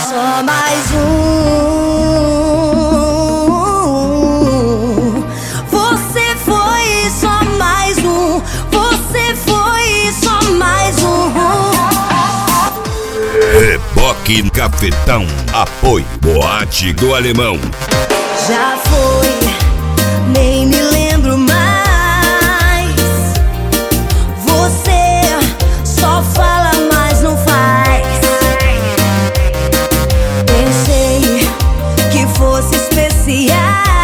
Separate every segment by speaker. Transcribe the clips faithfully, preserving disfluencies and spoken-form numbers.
Speaker 1: Só mais um. Você foi só mais um. Você foi só mais um.
Speaker 2: Reboque Cafetão. Apoio Boate do Alemão.
Speaker 1: Já foi, nem me lembro mais. Você só fala, mas não faz. Pensei que fosse especial.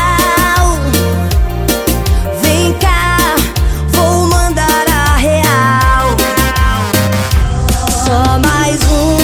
Speaker 1: Vem cá, vou mandar a real. Só mais um.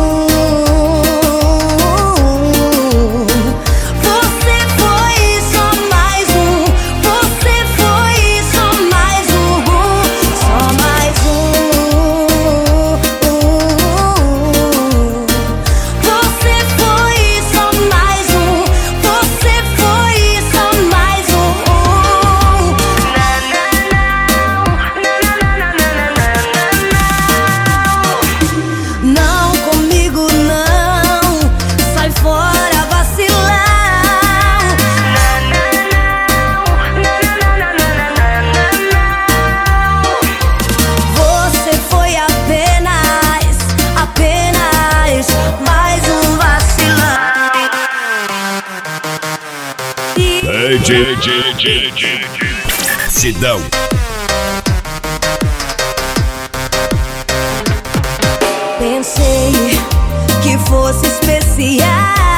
Speaker 2: Sidão.
Speaker 1: Pensei que fosse especial.